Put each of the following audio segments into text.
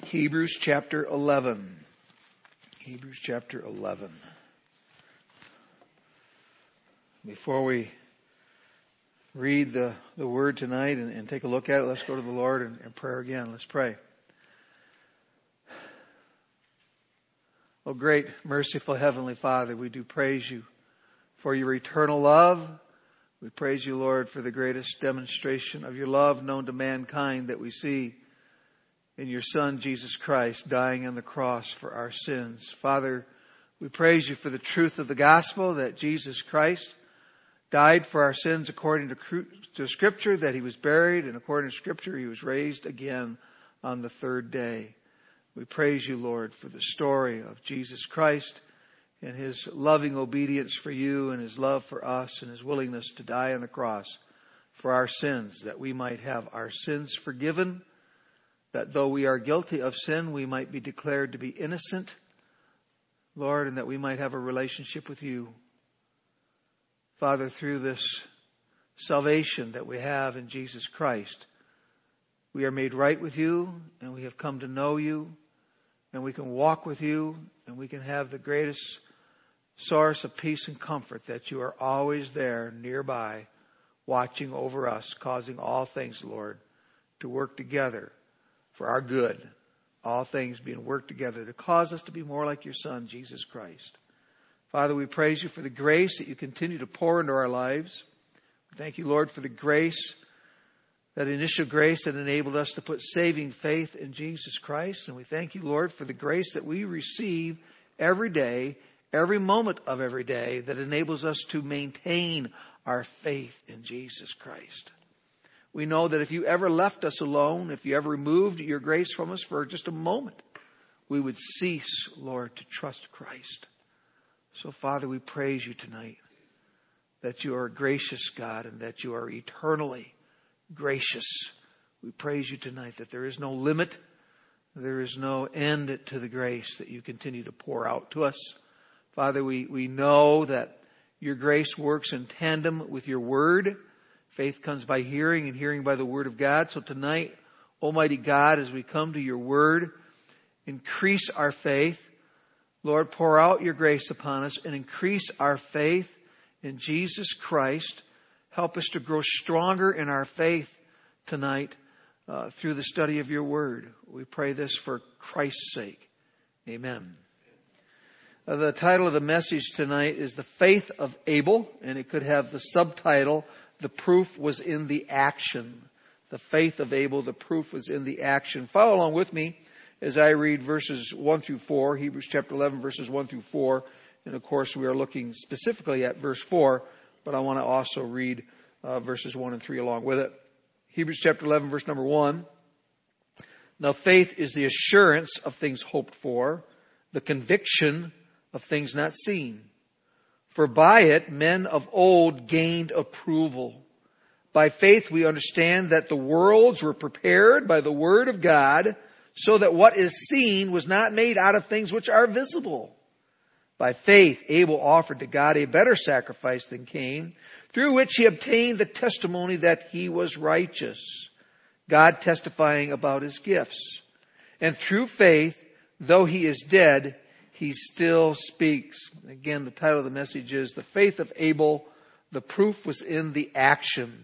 Hebrews chapter 11. Hebrews chapter 11. Before we read the word tonight and take a look at it, let's go to the Lord and prayer again. Let's pray. Oh, great, merciful Heavenly Father, we do praise you for your eternal love. We praise you, Lord, for the greatest demonstration of your love known to mankind that we see in your Son, Jesus Christ, dying on the cross for our sins. Father, we praise you for the truth of the gospel that Jesus Christ died for our sins according to Scripture, that he was buried, and according to Scripture, he was raised again on the third day. We praise you, Lord, for the story of Jesus Christ and his loving obedience for you and his love for us and his willingness to die on the cross for our sins, that we might have our sins forgiven, that though we are guilty of sin, we might be declared to be innocent, Lord, and that we might have a relationship with you. Father, through this salvation that we have in Jesus Christ, we are made right with you, and we have come to know you, and we can walk with you, and we can have the greatest source of peace and comfort that you are always there nearby, watching over us, causing all things, Lord, to work together for our good. All things being worked together to cause us to be more like your Son, Jesus Christ. Father, we praise you for the grace that you continue to pour into our lives. We thank you, Lord, for the grace, that initial grace that enabled us to put saving faith in Jesus Christ. And we thank you, Lord, for the grace that we receive every day, every moment of every day, that enables us to maintain our faith in Jesus Christ. We know that if you ever left us alone, if you ever removed your grace from us for just a moment, we would cease, Lord, to trust Christ. So, Father, we praise you tonight that you are a gracious God and that you are eternally gracious. We praise you tonight that there is no limit, there is no end to the grace that you continue to pour out to us. Father, we know that your grace works in tandem with your word. Faith comes by hearing, and hearing by the word of God. So tonight, Almighty God, as we come to your word, increase our faith. Lord, pour out your grace upon us and increase our faith in Jesus Christ. Help us to grow stronger in our faith tonight through the study of your word. We pray this for Christ's sake. Amen. The title of the message tonight is The Faith of Abel, and it could have the subtitle, The Proof Was in the Action. The faith of Abel, the proof was in the action. Follow along with me as I read verses 1 through 4, Hebrews chapter 11, verses 1 through 4. And of course, we are looking specifically at verse 4, but I want to also read verses 1 and 3 along with it. Hebrews chapter 11, verse number 1. Now faith is the assurance of things hoped for, the conviction of things not seen. For by it men of old gained approval. By faith we understand that the worlds were prepared by the word of God, so that what is seen was not made out of things which are visible. By faith Abel offered to God a better sacrifice than Cain, through which he obtained the testimony that he was righteous, God testifying about his gifts. And through faith, though he is dead, he still speaks. Again, the title of the message is The Faith of Abel, the Proof Was in the Action.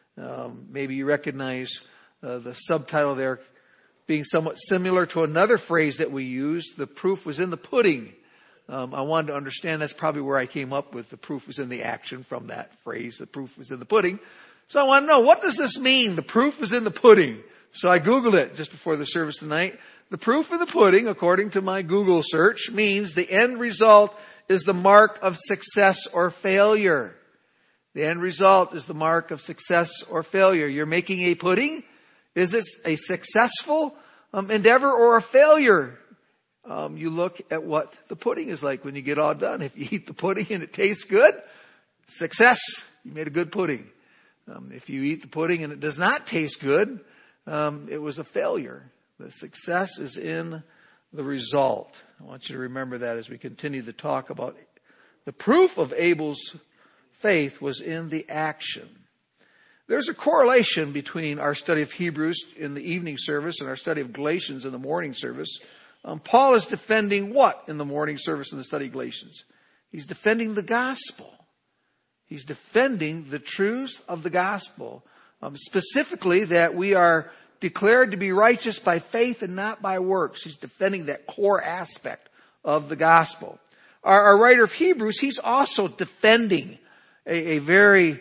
Maybe you recognize the subtitle there being somewhat similar to another phrase that we use. The proof was in the pudding. I wanted to understand that's probably where I came up with the proof was in the action from that phrase. The proof was in the pudding. So I want to know, what does this mean? The proof was in the pudding. So I Googled it just before the service tonight. The proof of the pudding, according to my Google search, means the end result is the mark of success or failure. The end result is the mark of success or failure. You're making a pudding. Is this a successful endeavor or a failure? You look at what the pudding is like when you get all done. If you eat the pudding and it tastes good, success. You made a good pudding. If you eat the pudding and it does not taste good, it was a failure. The success is in the result. I want you to remember that as we continue to talk about the proof of Abel's faith was in the action. There's a correlation between our study of Hebrews in the evening service and our study of Galatians in the morning service. Paul is defending what in the morning service in the study of Galatians? He's defending the gospel. He's defending the truth of the gospel. Specifically that we are declared to be righteous by faith and not by works. He's defending that core aspect of the gospel. Our writer of Hebrews, he's also defending a very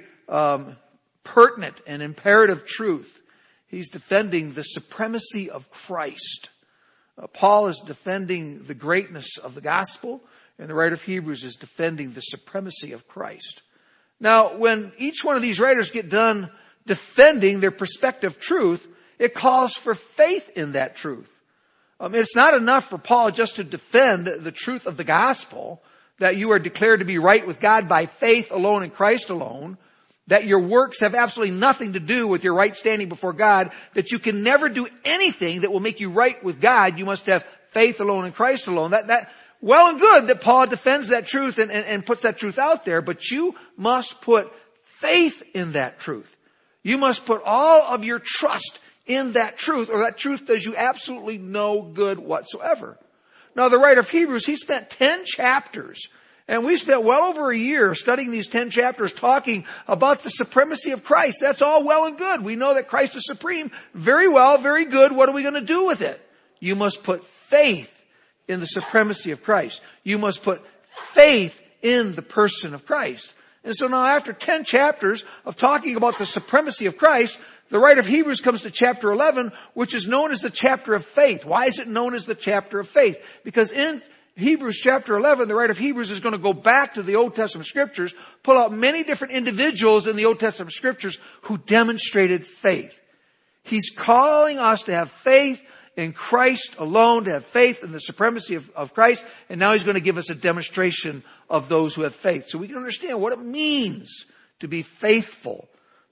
pertinent and imperative truth. He's defending the supremacy of Christ. Paul is defending the greatness of the gospel, and the writer of Hebrews is defending the supremacy of Christ. Now, when each one of these writers get done defending their perspective truth, it calls for faith in that truth. It's not enough for Paul just to defend the truth of the gospel, that you are declared to be right with God by faith alone in Christ alone, that your works have absolutely nothing to do with your right standing before God, that you can never do anything that will make you right with God. You must have faith alone in Christ alone. That well and good that Paul defends that truth and puts that truth out there, but you must put faith in that truth. You must put all of your trust in that truth, or that truth does you absolutely no good whatsoever. Now, the writer of Hebrews, he spent 10 chapters, and we spent well over a year studying these 10 chapters talking about the supremacy of Christ. That's all well and good. We know that Christ is supreme. Very well, very good. What are we going to do with it? You must put faith in the supremacy of Christ. You must put faith in the person of Christ. And so now after 10 chapters of talking about the supremacy of Christ, the writer of Hebrews comes to chapter 11, which is known as the chapter of faith. Why is it known as the chapter of faith? Because in Hebrews chapter 11, the writer of Hebrews is going to go back to the Old Testament scriptures, pull out many different individuals in the Old Testament scriptures who demonstrated faith. He's calling us to have faith in Christ alone, to have faith in the supremacy of Christ, and now he's going to give us a demonstration of those who have faith. So we can understand what it means to be faithful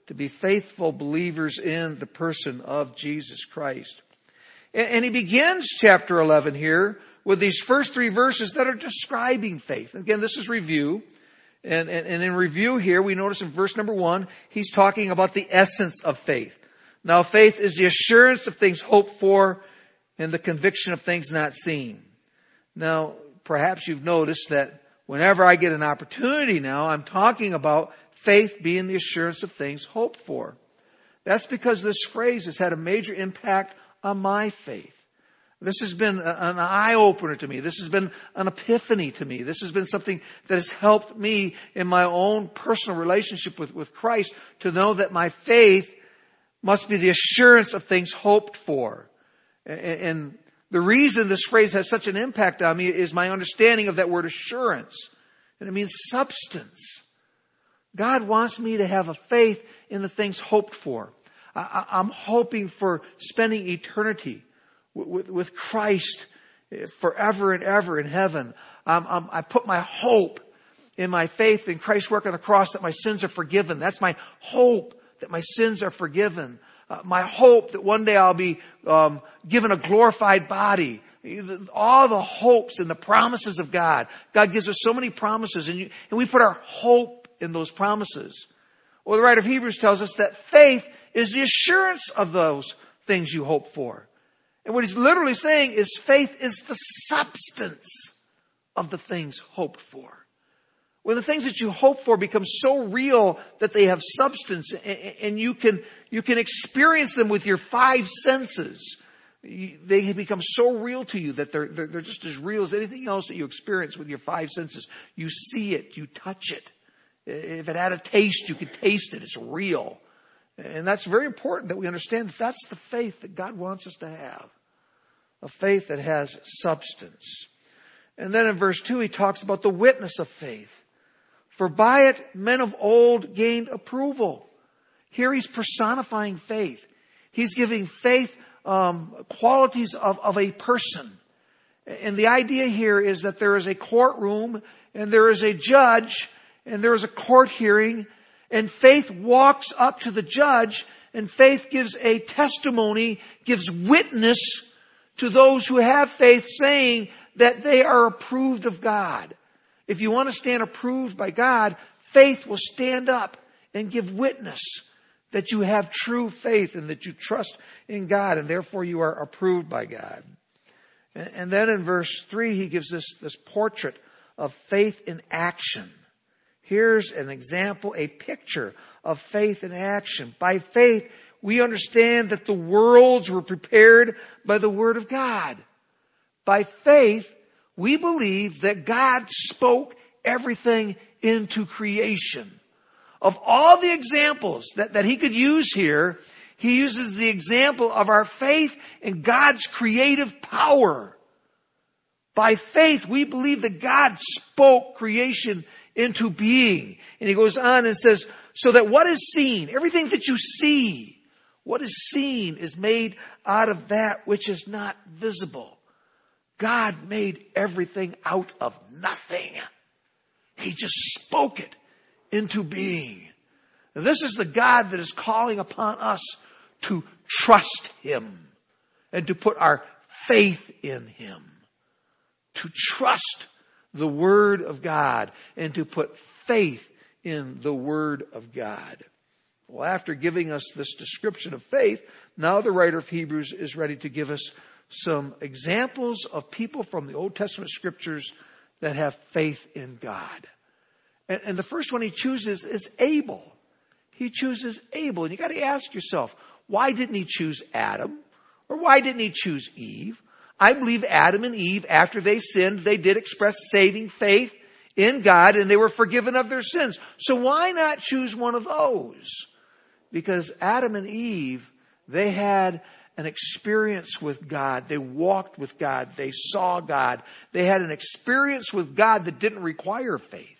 believers in the person of Jesus Christ. And he begins chapter 11 here with these first 3 verses that are describing faith. Again, this is review. And in review here, we notice in verse number 1, he's talking about the essence of faith. Now, faith is the assurance of things hoped for and the conviction of things not seen. Now, perhaps you've noticed that whenever I get an opportunity now, I'm talking about faith being the assurance of things hoped for. That's because this phrase has had a major impact on my faith. This has been an eye-opener to me. This has been an epiphany to me. This has been something that has helped me in my own personal relationship with Christ to know that my faith must be the assurance of things hoped for. And the reason this phrase has such an impact on me is my understanding of that word assurance. And it means substance. God wants me to have a faith in the things hoped for. I'm hoping for spending eternity with Christ forever and ever in heaven. I put my hope in my faith in Christ's work on the cross that my sins are forgiven. That's my hope, that my sins are forgiven. My hope that one day I'll be given a glorified body. All the hopes and the promises of God. God gives us so many promises, and we put our hope in those promises. Well, the writer of Hebrews tells us that faith is the assurance of those things you hope for. And what he's literally saying is faith is the substance of the things hoped for. When the things that you hope for become so real that they have substance and you can experience them with your 5 senses, they become so real to you that they're just as real as anything else that you experience with your 5 senses. You see it, you touch it. If it had a taste, you could taste it. It's real. And that's very important that we understand that that's the faith that God wants us to have. A faith that has substance. And then in verse 2, he talks about the witness of faith. For by it, men of old gained approval. Here he's personifying faith. He's giving faith qualities of a person. And the idea here is that there is a courtroom and there is a judge and there is a court hearing, and faith walks up to the judge, and faith gives a testimony, gives witness to those who have faith, saying that they are approved of God. If you want to stand approved by God, faith will stand up and give witness that you have true faith and that you trust in God, and therefore you are approved by God. And then in verse 3, he gives us this portrait of faith in action. Here's an example, a picture of faith in action. By faith, we understand that the worlds were prepared by the Word of God. By faith, we believe that God spoke everything into creation. Of all the examples that he could use here, he uses the example of our faith in God's creative power. By faith, we believe that God spoke creation into being. And he goes on and says, so that what is seen, everything that you see, what is seen is made out of that which is not visible. God made everything out of nothing. He just spoke it into being. And this is the God that is calling upon us to trust Him and to put our faith in Him. To trust the Word of God and to put faith in the Word of God. Well, after giving us this description of faith, now the writer of Hebrews is ready to give us some examples of people from the Old Testament scriptures that have faith in God. And the first one he chooses is Abel. He chooses Abel. And you got to ask yourself, why didn't he choose Adam? Or why didn't he choose Eve? I believe Adam and Eve, after they sinned, they did express saving faith in God and they were forgiven of their sins. So why not choose one of those? Because Adam and Eve, they had an experience with God. They walked with God. They saw God. They had an experience with God that didn't require faith.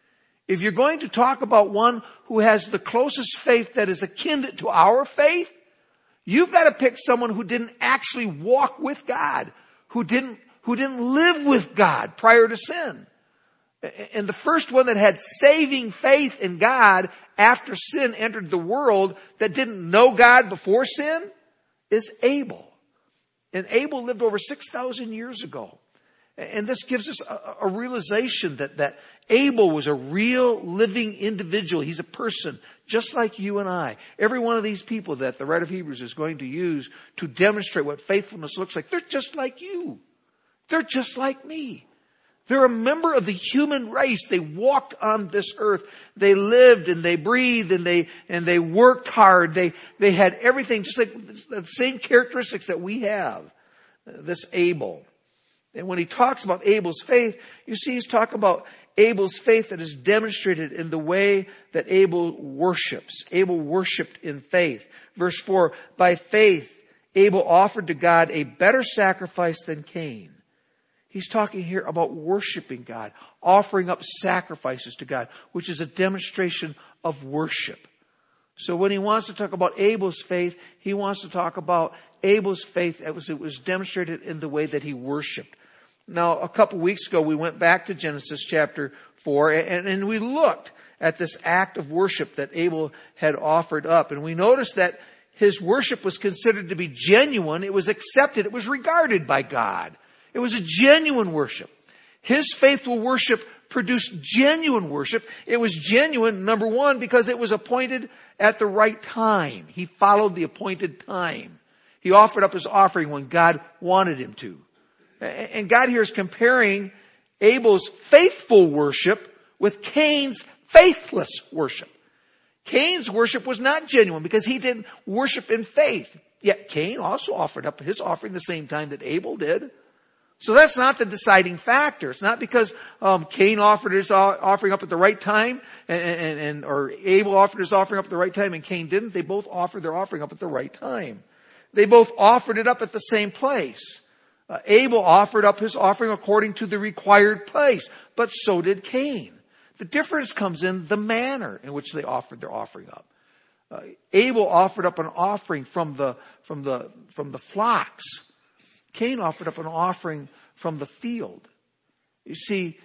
If you're going to talk about one who has the closest faith that is akin to our faith, you've got to pick someone who didn't actually walk with God, who didn't live with God prior to sin. And the first one that had saving faith in God after sin entered the world that didn't know God before sin is Abel. And Abel lived over 6,000 years ago. And this gives us a realization that Abel was a real living individual. He's a person just like you and I. Every one of these people that the writer of Hebrews is going to use to demonstrate what faithfulness looks like, they're just like you. They're just like me. They're a member of the human race. They walked on this earth. They lived and they breathed and they worked hard. They had everything just like the same characteristics that we have. This Abel. And when he talks about Abel's faith, you see he's talking about Abel's faith that is demonstrated in the way that Abel worships. Abel worshipped in faith. Verse 4, by faith, Abel offered to God a better sacrifice than Cain. He's talking here about worshiping God, offering up sacrifices to God, which is a demonstration of worship. So when he wants to talk about Abel's faith, he wants to talk about Abel's faith as it was demonstrated in the way that he worshiped. Now, a couple weeks ago, we went back to Genesis chapter 4, and we looked at this act of worship that Abel had offered up. And we noticed that his worship was considered to be genuine. It was accepted. It was regarded by God. It was a genuine worship. His faithful worship produced genuine worship. It was genuine, number one, because it was appointed at the right time. He followed the appointed time. He offered up his offering when God wanted him to. And God here is comparing Abel's faithful worship with Cain's faithless worship. Cain's worship was not genuine because he didn't worship in faith. Yet Cain also offered up his offering the same time that Abel did. So that's not the deciding factor. It's not because Cain offered his offering up at the right time or Abel offered his offering up at the right time and Cain didn't. They both offered their offering up at the right time. They both offered it up at the same place. Abel offered up his offering according to the required place, but so did Cain. The difference comes in the manner in which they offered their offering up. Abel offered up an offering from the flocks. Cain offered up an offering from the field. You see,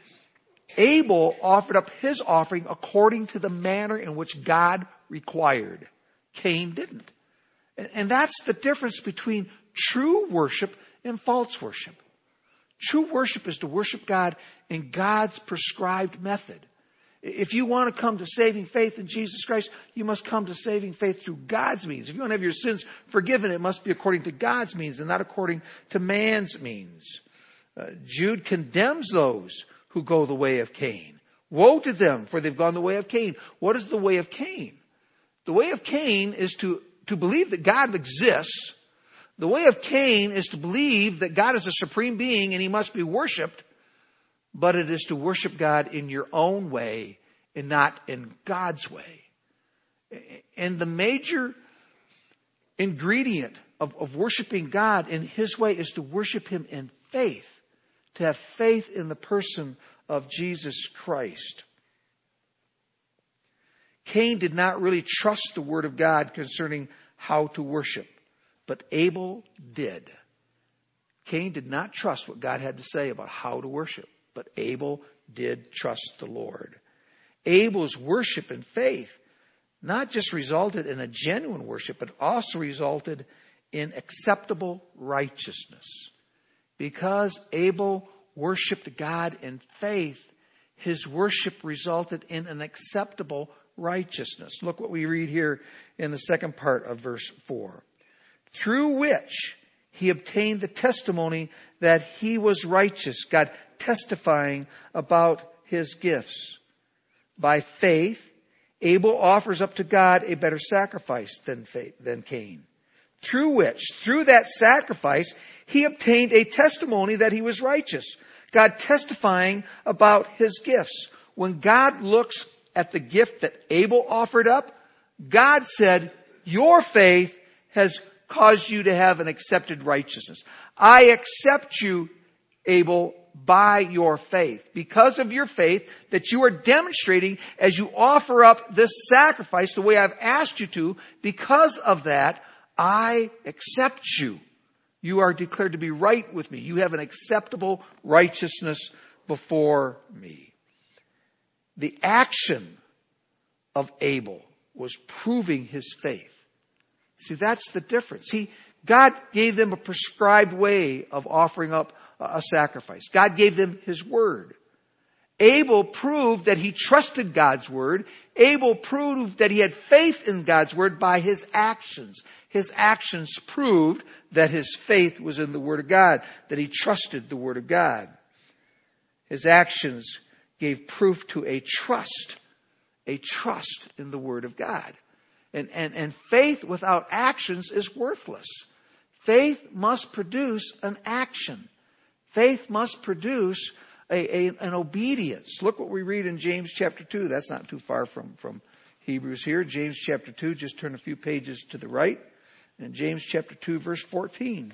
Abel offered up his offering according to the manner in which God required. Cain didn't. And that's the difference between true worship and false worship. True worship is to worship God in God's prescribed method. If you want to come to saving faith in Jesus Christ, you must come to saving faith through God's means. If you want to have your sins forgiven, it must be according to God's means and not according to man's means. Jude condemns those who go the way of Cain. Woe to them, for they've gone the way of Cain. What is the way of Cain? The way of Cain is to believe that God exists. The way of Cain is to believe that God is a supreme being and he must be worshipped. But it is to worship God in your own way and not in God's way. And the major ingredient of worshiping God in his way is to worship him in faith. To have faith in the person of Jesus Christ. Cain did not really trust the word of God concerning how to worship. But Abel did. Cain did not trust what God had to say about how to worship. But Abel did trust the Lord. Abel's worship and faith not just resulted in a genuine worship, but also resulted in acceptable righteousness. Because Abel worshiped God in faith, his worship resulted in an acceptable righteousness. Look what we read here in the second part of verse 4. Through which he obtained the testimony that he was righteous. God testifying about his gifts. By faith, Abel offers up to God a better sacrifice than Cain. Through that sacrifice, he obtained a testimony that he was righteous. God testifying about his gifts. When God looks at the gift that Abel offered up, God said, your faith has caused you to have an accepted righteousness. I accept you, Abel, by your faith. Because of your faith that you are demonstrating as you offer up this sacrifice the way I've asked you to, because of that, I accept you. You are declared to be right with me. You have an acceptable righteousness before me. The action of Abel was proving his faith. See, that's the difference. God gave them a prescribed way of offering up a sacrifice. God gave them his word. Abel proved that he trusted God's word. Abel proved that he had faith in God's word by his actions. His actions proved that his faith was in the word of God, that he trusted the word of God. His actions gave proof to a trust in the word of God. And faith without actions is worthless. Faith must produce an action. Faith must produce an obedience. Look what we read in James chapter 2. That's not too far from Hebrews here. James chapter 2, just turn a few pages to the right. In James chapter 2, verse 14.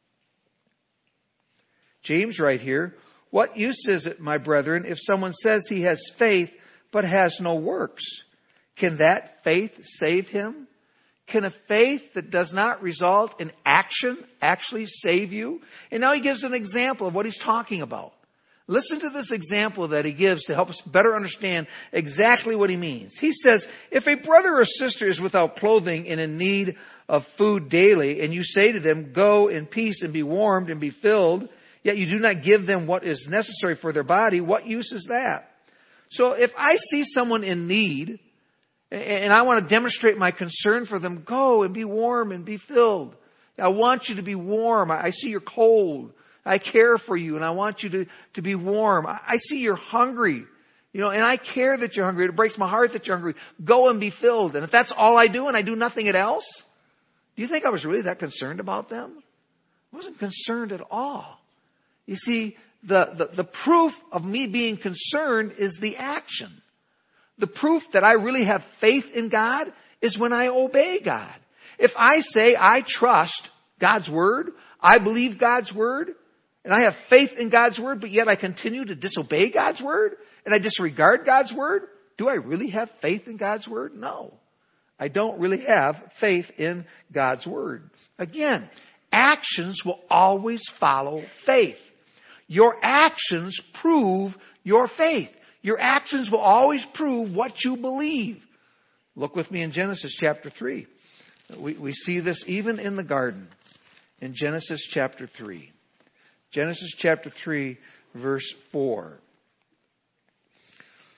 James right here, what use is it, my brethren, if someone says he has faith but has no works? Can that faith save him? Can a faith that does not result in action actually save you? And now he gives an example of what he's talking about. Listen to this example that he gives to help us better understand exactly what he means. He says, if a brother or sister is without clothing and in need of food daily, and you say to them, go in peace and be warmed and be filled, yet you do not give them what is necessary for their body, what use is that? So if I see someone in need, and I want to demonstrate my concern for them, go and be warm and be filled. I want you to be warm. I see you're cold. I care for you and I want you to be warm. I see you're hungry, and I care that you're hungry. It breaks my heart that you're hungry. Go and be filled. And if that's all I do and I do nothing else, do you think I was really that concerned about them? I wasn't concerned at all. You see, the proof of me being concerned is the action. The proof that I really have faith in God is when I obey God. If I say I trust God's word, I believe God's word, and I have faith in God's word, but yet I continue to disobey God's word, and I disregard God's word, do I really have faith in God's word? No. I don't really have faith in God's word. Again, actions will always follow faith. Your actions prove your faith. Your actions will always prove what you believe. Look with me in Genesis chapter 3. We see this even in the garden. In Genesis chapter 3. Genesis chapter 3, verse 4.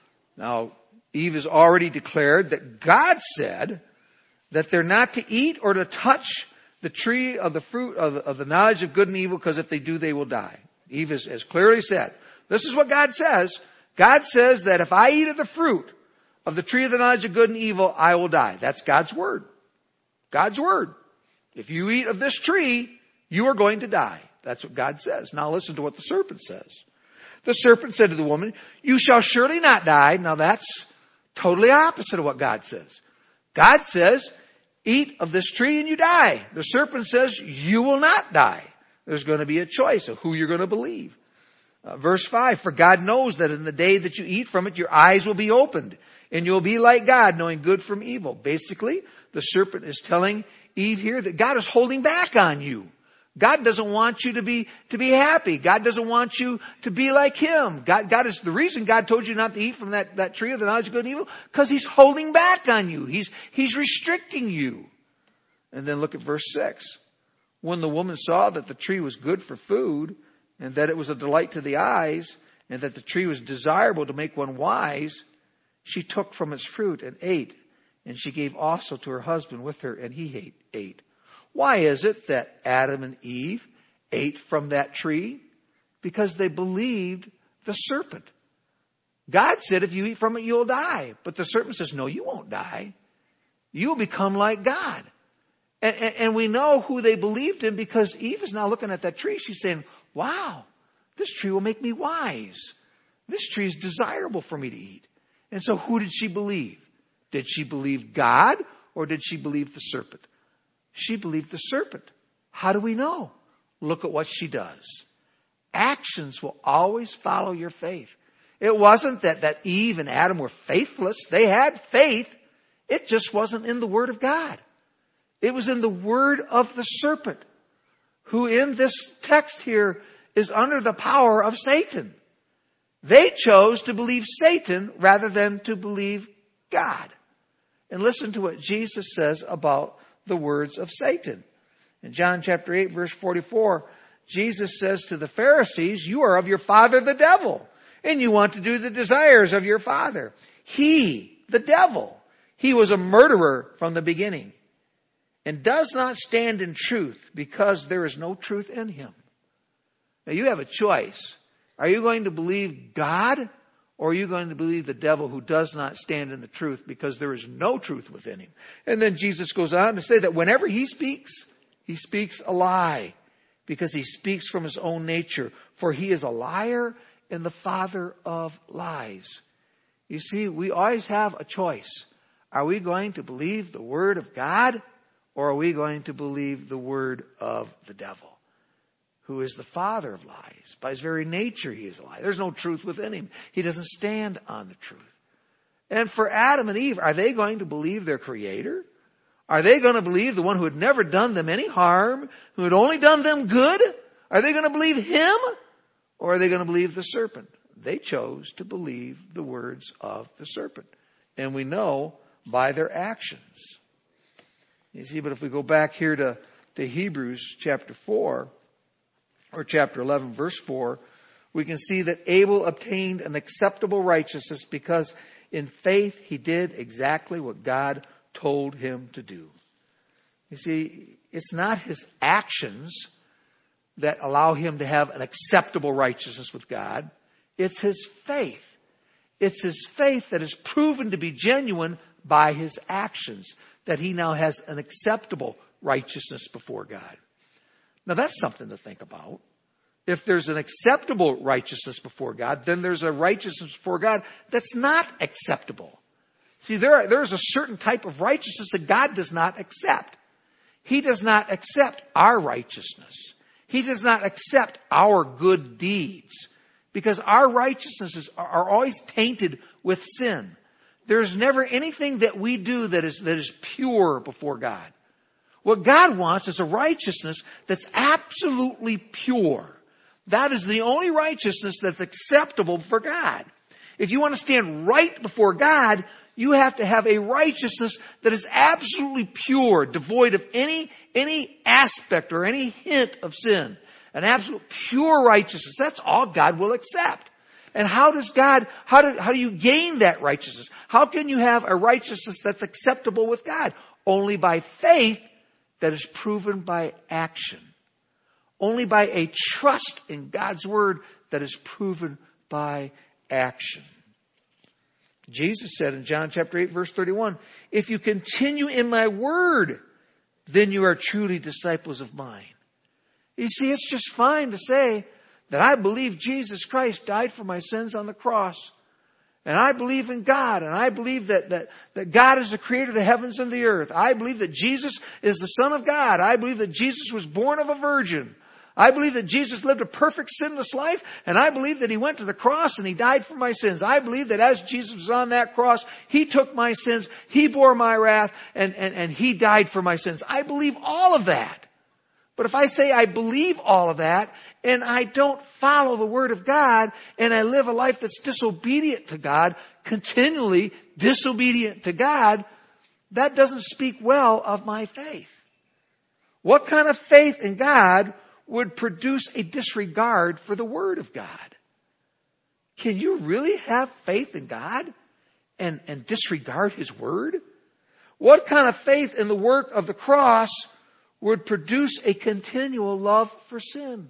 Now, Eve has already declared that God said that they're not to eat or to touch the tree of the fruit of the knowledge of good and evil, because if they do, they will die. Eve has clearly said, this is what God says. God says that if I eat of the fruit of the tree of the knowledge of good and evil, I will die. That's God's word. God's word. If you eat of this tree, you are going to die. That's what God says. Now listen to what the serpent says. The serpent said to the woman, you shall surely not die. Now that's totally opposite of what God says. God says, eat of this tree and you die. The serpent says, you will not die. There's going to be a choice of who you're going to believe. Verse 5, for God knows that in the day that you eat from it, your eyes will be opened and you'll be like God, knowing good from evil. Basically, the serpent is telling Eve here that God is holding back on you. God doesn't want you to be happy. God doesn't want you to be like Him. God is the reason God told you not to eat from that tree of the knowledge of good and evil, because He's holding back on you. He's restricting you. And then look at verse 6. When the woman saw that the tree was good for food, and that it was a delight to the eyes, and that the tree was desirable to make one wise, she took from its fruit and ate, and she gave also to her husband with her, and he ate. Why is it that Adam and Eve ate from that tree? Because they believed the serpent. God said, if you eat from it, you'll die. But the serpent says, no, you won't die. You'll become like God. And we know who they believed in, because Eve is now looking at that tree. She's saying, wow, this tree will make me wise. This tree is desirable for me to eat. And so who did she believe? Did she believe God, or did she believe the serpent? She believed the serpent. How do we know? Look at what she does. Actions will always follow your faith. It wasn't that Eve and Adam were faithless. They had faith. It just wasn't in the Word of God. It was in the word of the serpent, who in this text here is under the power of Satan. They chose to believe Satan rather than to believe God. And listen to what Jesus says about the words of Satan. In John chapter 8, verse 44, Jesus says to the Pharisees, you are of your father the devil, and you want to do the desires of your father. He, the devil, he was a murderer from the beginning, and does not stand in truth, because there is no truth in him. Now you have a choice. Are you going to believe God, or are you going to believe the devil, who does not stand in the truth, because there is no truth within him? And then Jesus goes on to say that whenever he speaks a lie, because he speaks from his own nature, for he is a liar and the father of lies. You see, we always have a choice. Are we going to believe the word of God, or are we going to believe the word of the devil, who is the father of lies? By his very nature, he is a liar. There's no truth within him. He doesn't stand on the truth. And for Adam and Eve, are they going to believe their Creator? Are they going to believe the one who had never done them any harm, who had only done them good? Are they going to believe him, or are they going to believe the serpent? They chose to believe the words of the serpent. And we know by their actions. You see, but if we go back here to Hebrews chapter 4, or chapter 11, verse 4, we can see that Abel obtained an acceptable righteousness because in faith he did exactly what God told him to do. You see, it's not his actions that allow him to have an acceptable righteousness with God. It's his faith. It's his faith that is proven to be genuine by his actions, that he now has an acceptable righteousness before God. Now that's something to think about. If there's an acceptable righteousness before God, then there's a righteousness before God that's not acceptable. See, there's a certain type of righteousness that God does not accept. He does not accept our righteousness. He does not accept our good deeds, because our righteousnesses are always tainted with sin. There's never anything that we do that is pure before God. What God wants is a righteousness that's absolutely pure. That is the only righteousness that's acceptable for God. If you want to stand right before God, you have to have a righteousness that is absolutely pure, devoid of any aspect or any hint of sin. An absolute pure righteousness. That's all God will accept. And how do you gain that righteousness? How can you have a righteousness that's acceptable with God? Only by faith that is proven by action. Only by a trust in God's word that is proven by action. Jesus said in John chapter 8, verse 31, if you continue in my word, then you are truly disciples of mine. You see, it's just fine to say that I believe Jesus Christ died for my sins on the cross. And I believe in God. And I believe that God is the creator of the heavens and the earth. I believe that Jesus is the Son of God. I believe that Jesus was born of a virgin. I believe that Jesus lived a perfect sinless life. And I believe that He went to the cross and He died for my sins. I believe that as Jesus was on that cross, He took my sins, He bore my wrath, and He died for my sins. I believe all of that. But if I say I believe all of that and I don't follow the Word of God and I live a life that's disobedient to God, continually disobedient to God, that doesn't speak well of my faith. What kind of faith in God would produce a disregard for the Word of God? Can you really have faith in God and disregard His Word? What kind of faith in the work of the cross would produce a continual love for sin?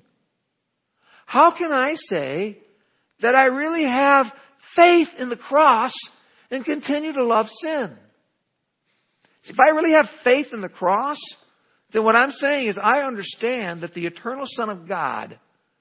How can I say that I really have faith in the cross and continue to love sin? See, if I really have faith in the cross, then what I'm saying is I understand that the eternal Son of God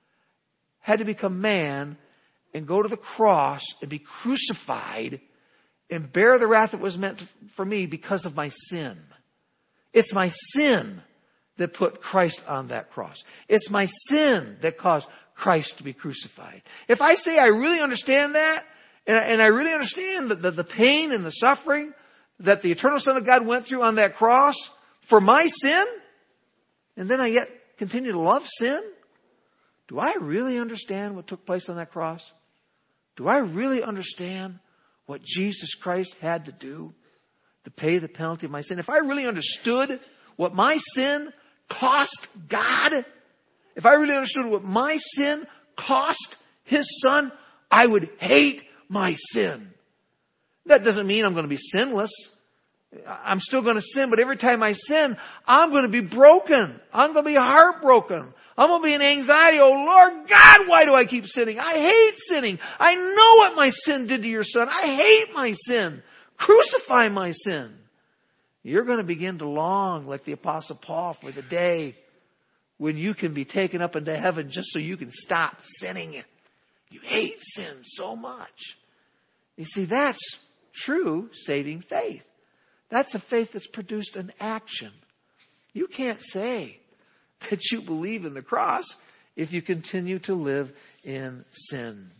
had to become man and go to the cross and be crucified and bear the wrath that was meant for me because of my sin. It's my sin that put Christ on that cross. It's my sin that caused Christ to be crucified. If I say I really understand that, and I really understand the pain and the suffering that the eternal Son of God went through on that cross for my sin, and then I yet continue to love sin, do I really understand what took place on that cross? Do I really understand what Jesus Christ had to do to pay the penalty of my sin? If I really understood what my sin cost God, if I really understood what my sin cost His Son, I would hate my sin. That doesn't mean I'm going to be sinless. I'm still going to sin, but every time I sin, I'm going to be broken. I'm going to be heartbroken. I'm going to be in anxiety. Oh Lord God, why do I keep sinning? I hate sinning. I know what my sin did to your Son. I hate my sin. Crucify my sin. You're going to begin to long, like the Apostle Paul, for the day when you can be taken up into heaven just so you can stop sinning. You hate sin so much. You see, that's true saving faith. That's a faith that's produced an action. You can't say that you believe in the cross if you continue to live in sin.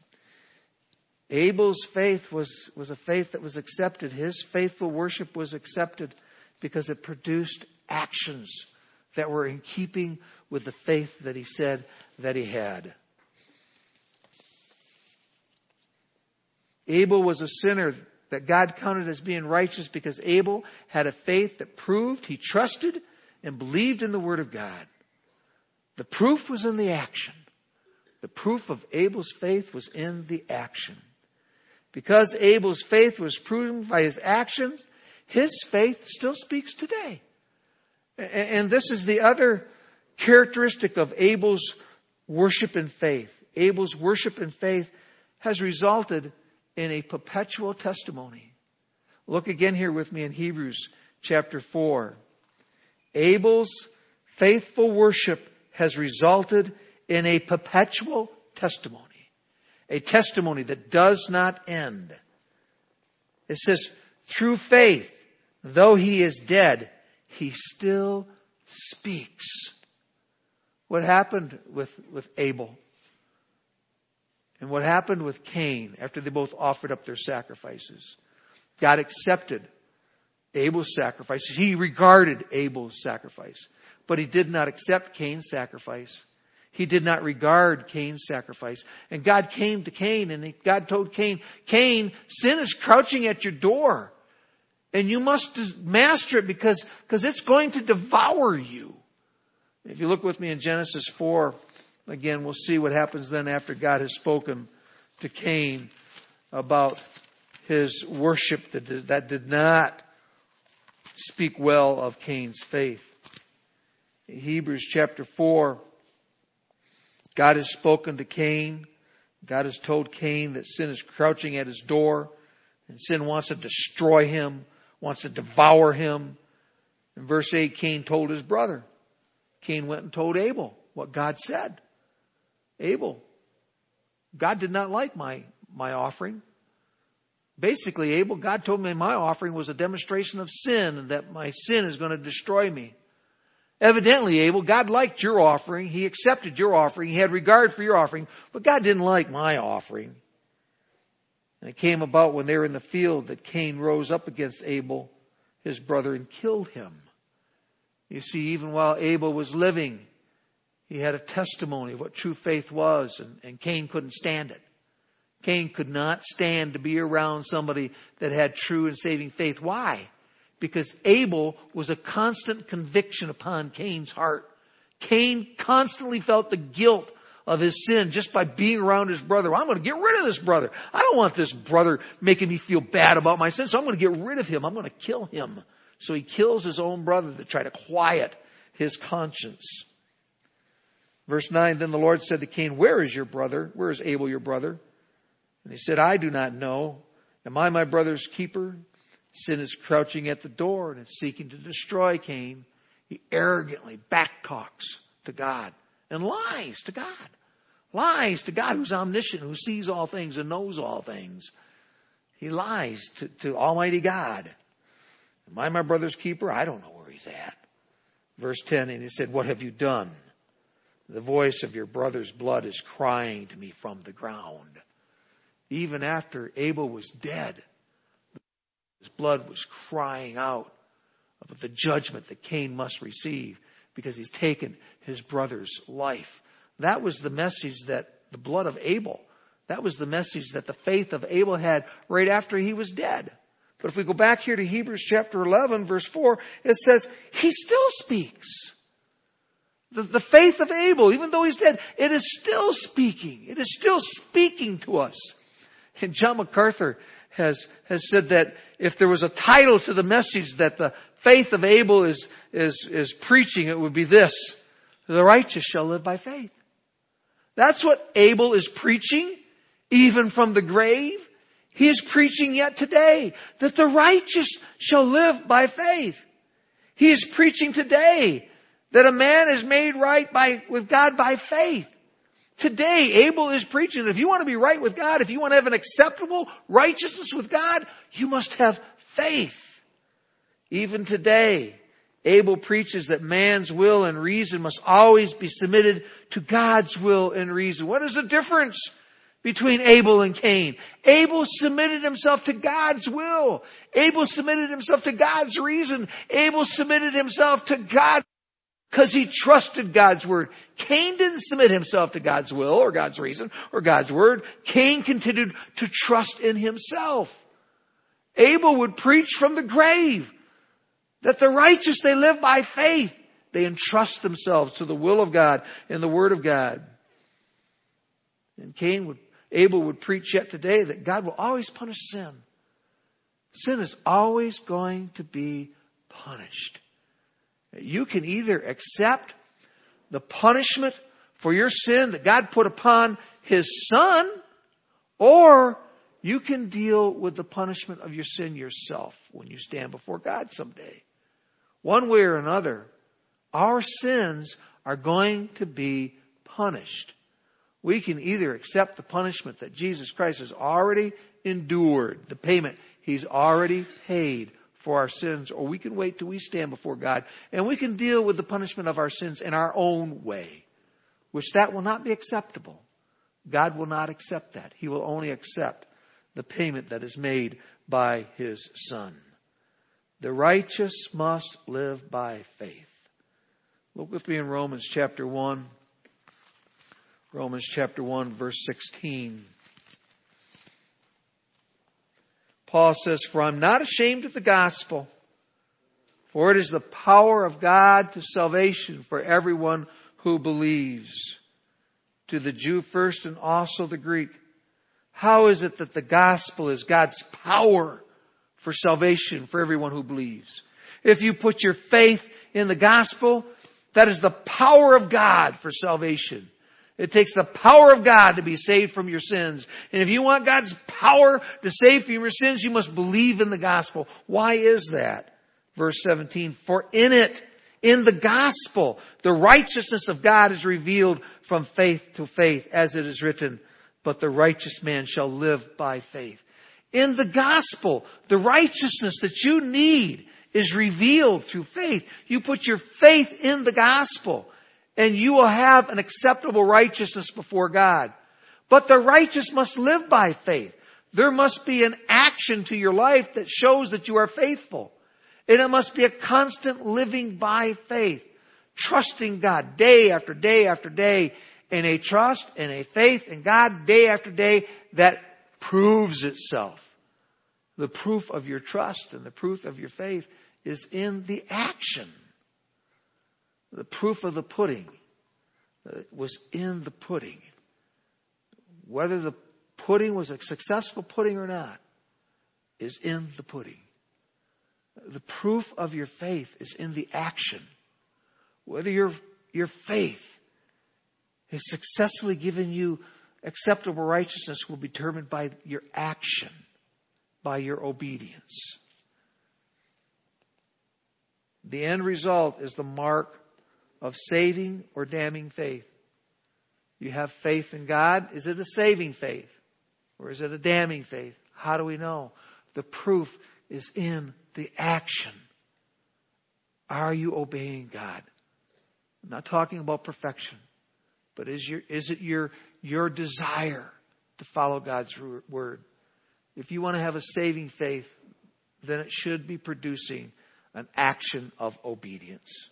Abel's faith was a faith that was accepted. His faithful worship was accepted because it produced actions that were in keeping with the faith that he said that he had. Abel was a sinner that God counted as being righteous because Abel had a faith that proved he trusted and believed in the Word of God. The proof was in the action. The proof of Abel's faith was in the action. Because Abel's faith was proven by his actions, his faith still speaks today. And this is the other characteristic of Abel's worship and faith. Abel's worship and faith has resulted in a perpetual testimony. Look again here with me in Hebrews chapter 4. Abel's faithful worship has resulted in a perpetual testimony. A testimony that does not end. It says, through faith, though he is dead, he still speaks. What happened with Abel? And what happened with Cain after they both offered up their sacrifices? God accepted Abel's sacrifice. He regarded Abel's sacrifice. But He did not accept Cain's sacrifice. He did not regard Cain's sacrifice. And God came to Cain and God told Cain, Cain, sin is crouching at your door. And you must master it because it's going to devour you. If you look with me in Genesis 4, again, we'll see what happens then after God has spoken to Cain about his worship that did not speak well of Cain's faith. In Hebrews chapter 4, God has spoken to Cain. God has told Cain that sin is crouching at his door, and sin wants to destroy him, wants to devour him. In verse 8, Cain told his brother. Cain went and told Abel what God said. Abel, God did not like my offering. Basically, Abel, God told me my offering was a demonstration of sin and that my sin is going to destroy me. Evidently, Abel, God liked your offering. He accepted your offering. He had regard for your offering, but God didn't like my offering. And it came about when they were in the field that Cain rose up against Abel, his brother, and killed him. You see, even while Abel was living, he had a testimony of what true faith was, and Cain couldn't stand it. Cain could not stand to be around somebody that had true and saving faith. Why? Because Abel was a constant conviction upon Cain's heart. Cain constantly felt the guilt of his sin just by being around his brother. I'm going to get rid of this brother. I don't want this brother making me feel bad about my sin, so I'm going to get rid of him. I'm going to kill him. So he kills his own brother to try to quiet his conscience. Verse 9, then the Lord said to Cain, where is your brother? Where is Abel, your brother? And he said, I do not know. Am I my brother's keeper? Sin is crouching at the door and it's seeking to destroy Cain. He arrogantly backtalks to God and lies to God. Lies to God who's omniscient, who sees all things and knows all things. He lies to Almighty God. Am I my brother's keeper? I don't know where he's at. Verse 10, and he said, what have you done? The voice of your brother's blood is crying to me from the ground. Even after Abel was dead, his blood was crying out of the judgment that Cain must receive because he's taken his brother's life. That was the message that the blood of Abel, that was the message that the faith of Abel had right after he was dead. But if we go back here to Hebrews chapter 11, verse 4, it says, he still speaks. The faith of Abel, even though he's dead, it is still speaking. It is still speaking to us. And John MacArthur has said that if there was a title to the message that the faith of Abel is preaching, it would be this: the righteous shall live by faith. That's what Abel is preaching, even from the grave. He is preaching yet today that the righteous shall live by faith. He is preaching today that a man is made right with God by faith. Today, Abel is preaching that if you want to be right with God, if you want to have an acceptable righteousness with God, you must have faith. Even today, Abel preaches that man's will and reason must always be submitted to God's will and reason. What is the difference between Abel and Cain? Abel submitted himself to God's will. Abel submitted himself to God's reason. Abel submitted himself to God because he trusted God's word. Cain didn't submit himself to God's will or God's reason or God's word. Cain continued to trust in himself. Abel would preach from the grave that the righteous, they live by faith. They entrust themselves to the will of God and the word of God. And Abel would preach yet today that God will always punish sin. Sin is always going to be punished. You can either accept the punishment for your sin that God put upon His Son, or you can deal with the punishment of your sin yourself when you stand before God someday. One way or another, our sins are going to be punished. We can either accept the punishment that Jesus Christ has already endured, the payment He's already paid for our sins, or we can wait till we stand before God and we can deal with the punishment of our sins in our own way, which that will not be acceptable. God will not accept that. He will only accept the payment that is made by His Son. The righteous must live by faith. Look with me in Romans chapter 1. Romans chapter 1, verse 16. Paul says, for I'm not ashamed of the gospel, for it is the power of God to salvation for everyone who believes, to the Jew first and also the Greek. How is it that the gospel is God's power for salvation for everyone who believes? If you put your faith in the gospel, that is the power of God for salvation. It takes the power of God to be saved from your sins. And if you want God's power to save from your sins, you must believe in the gospel. Why is that? Verse 17, for in it, in the gospel, the righteousness of God is revealed from faith to faith, as it is written, but the righteous man shall live by faith. In the gospel, the righteousness that you need is revealed through faith. You put your faith in the gospel and you will have an acceptable righteousness before God. But the righteous must live by faith. There must be an action to your life that shows that you are faithful. And it must be a constant living by faith, trusting God day after day after day, and a trust and a faith in God day after day that proves itself. The proof of your trust and the proof of your faith is in the action. The proof of the pudding was in the pudding. Whether the pudding was a successful pudding or not is in the pudding. The proof of your faith is in the action. Whether your faith has successfully given you acceptable righteousness will be determined by your action, by your obedience. The end result is the mark of saving or damning faith. You have faith in God. Is it a saving faith? Or is it a damning faith? How do we know? The proof is in the action. Are you obeying God? I'm not talking about perfection. But is it your desire to follow God's word? If you want to have a saving faith, then it should be producing an action of obedience.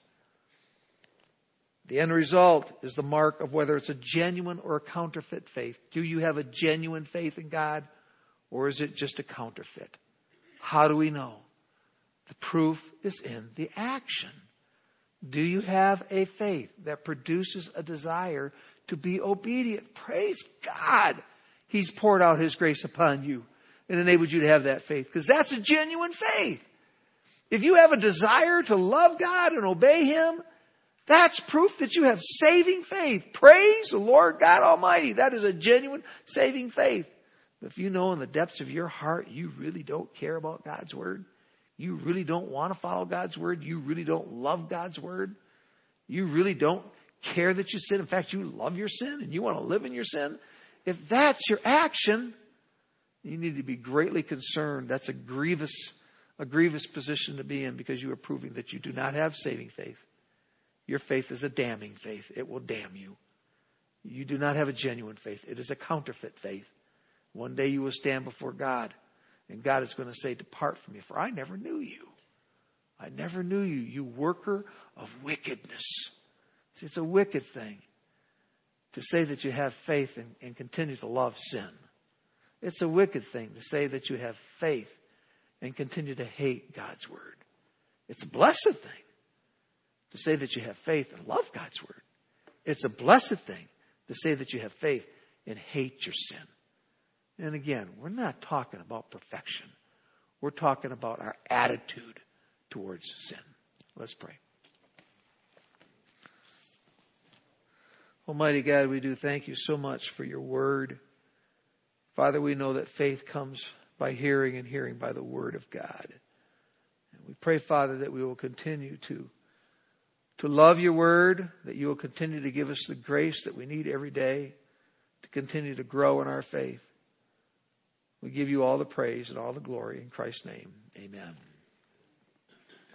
The end result is the mark of whether it's a genuine or a counterfeit faith. Do you have a genuine faith in God, or is it just a counterfeit? How do we know? The proof is in the action. Do you have a faith that produces a desire to be obedient? Praise God. He's poured out His grace upon you and enabled you to have that faith, because that's a genuine faith. If you have a desire to love God and obey Him, that's proof that you have saving faith. Praise the Lord God Almighty. That is a genuine saving faith. But if you know in the depths of your heart you really don't care about God's word, you really don't want to follow God's word, you really don't love God's word, you really don't care that you sin. In fact, you love your sin and you want to live in your sin. If that's your action, you need to be greatly concerned. That's a grievous position to be in, because you are proving that you do not have saving faith. Your faith is a damning faith. It will damn you. You do not have a genuine faith. It is a counterfeit faith. One day you will stand before God, and God is going to say, "Depart from me, for I never knew you. I never knew you, you worker of wickedness." See, it's a wicked thing to say that you have faith and continue to love sin. It's a wicked thing to say that you have faith and continue to hate God's word. It's a blessed thing to say that you have faith and love God's word. It's a blessed thing to say that you have faith and hate your sin. And again, we're not talking about perfection. We're talking about our attitude towards sin. Let's pray. Almighty God, we do thank you so much for your word. Father, we know that faith comes by hearing, and hearing by the word of God. And we pray, Father, that we will continue to love your word, that you will continue to give us the grace that we need every day to continue to grow in our faith. We give you all the praise and all the glory in Christ's name. Amen.